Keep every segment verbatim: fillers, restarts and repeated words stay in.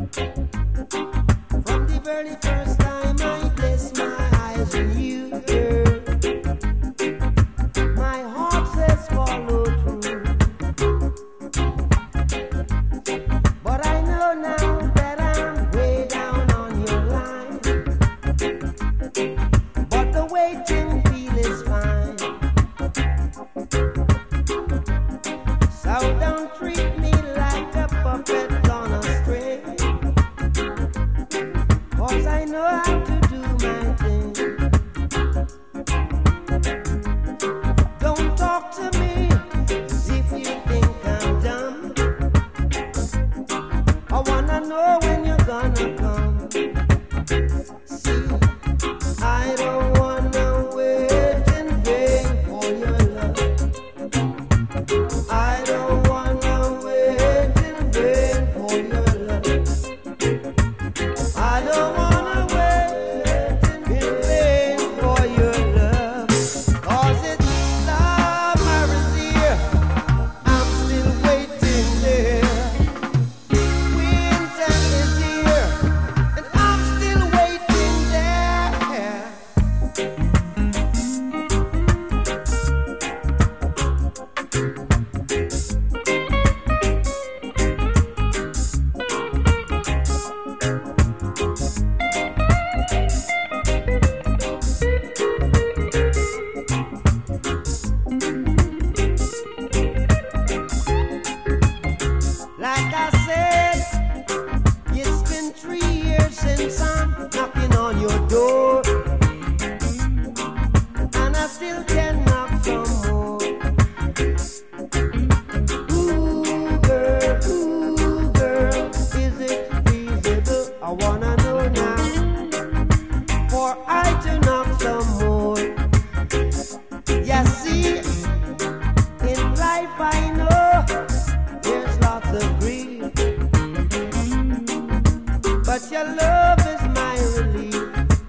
From the very first time I placed my eyes on you, girl, my heart says follow through. But I know now that I'm way down on your line. But the waiting feel is fine. So don't treat me like a puppet on a string, 'cause I know how to do my thing. Don't talk to me as if you think I'm dumb. I wanna know when you're gonna come. See, I don't wanna wait in vain for your love. I don't wanna wait in vain for your love. I don't wanna wait in vain for your love. 'Cause it's summer is here, I'm still waiting there. Winter is here, and I'm still waiting there. Like I said, it's been three years since I'm knocking on your door, and I still can knock some more. Ooh, girl, ooh, girl, is it feasible? I wanna know now, for I to knock some more. Yeah, see, in life I know there's lots of grief, but your love is my relief.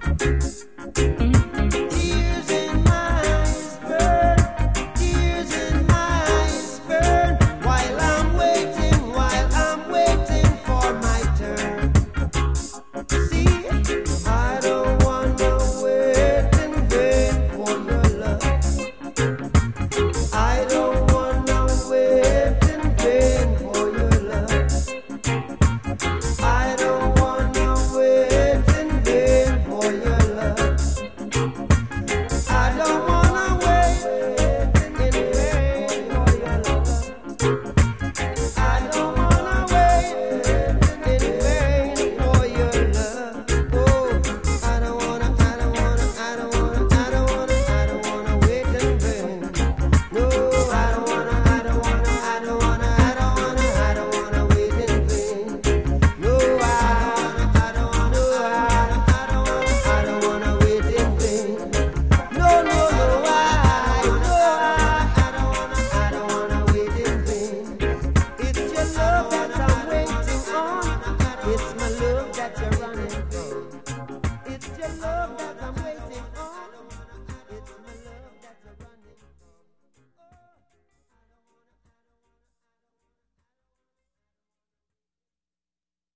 Tears in my eyes burn, tears in my eyes burn, while I'm waiting, while I'm waiting for my turn. See, I don't wanna wait in vain for your love. I don't wanna wait in vain for your love. I don't wanna wait in vain for your love. I don't wanna wait in vain for your love. I don't wanna wait in vain for your love. Oh, I don't wanna, I don't wanna, I don't wanna, I don't wanna, I don't wanna wait in vain. No, I don't wanna, I don't wanna, I don't wanna, I don't wanna, I don't wanna wait in vain. No, I don't wanna, I don't wanna, I don't wanna, I don't wanna wait in vain. No, no, no, I, no, I, I don't wanna, I don't wanna wait in vain. It's your love that I'm waiting on. It's my love that you're